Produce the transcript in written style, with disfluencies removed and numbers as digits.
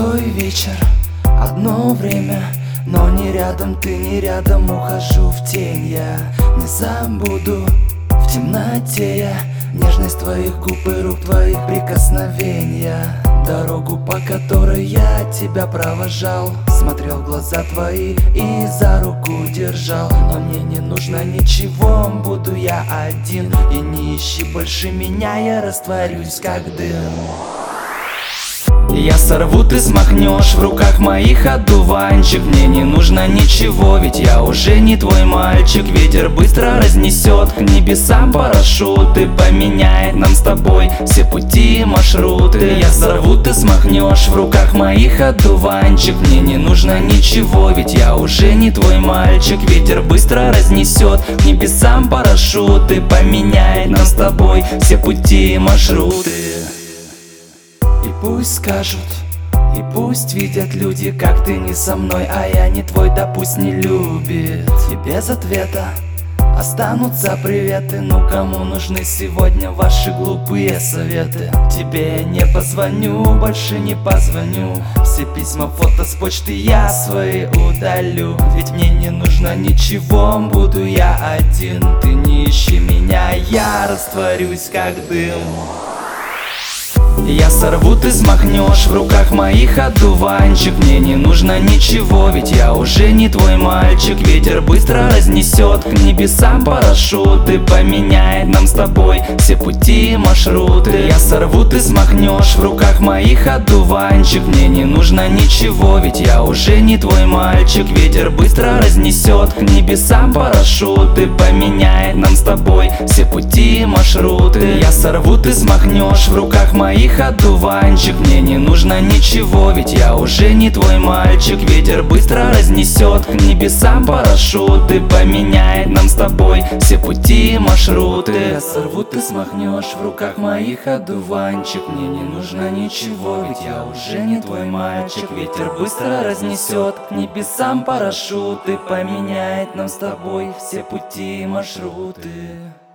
Пустой вечер, одно время, но не рядом ты, не рядом. Ухожу в тень, я не забуду. В темноте я нежность твоих губ и рук, твоих прикосновения. Дорогу, по которой я тебя провожал, смотрел в глаза твои и за руку держал. Но мне не нужно ничего, буду я один. И не ищи больше меня, я растворюсь как дым. Я сорву, ты смахнешь, в руках моих одуванчик. Мне не нужно ничего, ведь я уже не твой мальчик. Ветер быстро разнесет к небесам парашюты, поменяет нам с тобой все пути и маршруты. Я сорву, ты смахнешь, в руках моих одуванчик. Мне не нужно ничего, ведь я уже не твой мальчик. Ветер быстро разнесет к небесам парашюты, поменяет нам с тобой все пути и маршруты. И пусть скажут, и пусть видят люди, как ты не со мной, а я не твой, да пусть не любит. И без ответа останутся приветы. Ну кому нужны сегодня ваши глупые советы? Тебе я не позвоню, больше не позвоню. Все письма, фото с почты я свои удалю. Ведь мне не нужно ничего, буду я один. Ты не ищи меня, я растворюсь как дым. Я сорву, ты смахнешь, в руках моих одуванчик. Мне не нужно ничего, ведь я уже не твой мальчик. Ветер быстро разнесет к небесам парашюты, поменяет нам с тобой все пути и маршруты. Я сорву, ты смахнешь, в руках моих одуванчик. Мне не нужно ничего, ведь я уже не твой мальчик. Ветер быстро разнесет к небесам парашюты, поменяет нам с тобой все пути и маршруты. Я сорву, ты смахнешь, в руках моих одуванчик. Мне не нужно ничего, ведь я уже не твой мальчик. Ветер быстро разнесет к небесам парашюты, поменяет нам с тобой все пути и маршруты. Я сорву, ты смахнешь, в руках моих одуванчик. Мне не нужно ничего, ведь я уже не твой мальчик. Ветер быстро разнесет к небесам парашюты, поменяет нам с тобой все пути и маршруты.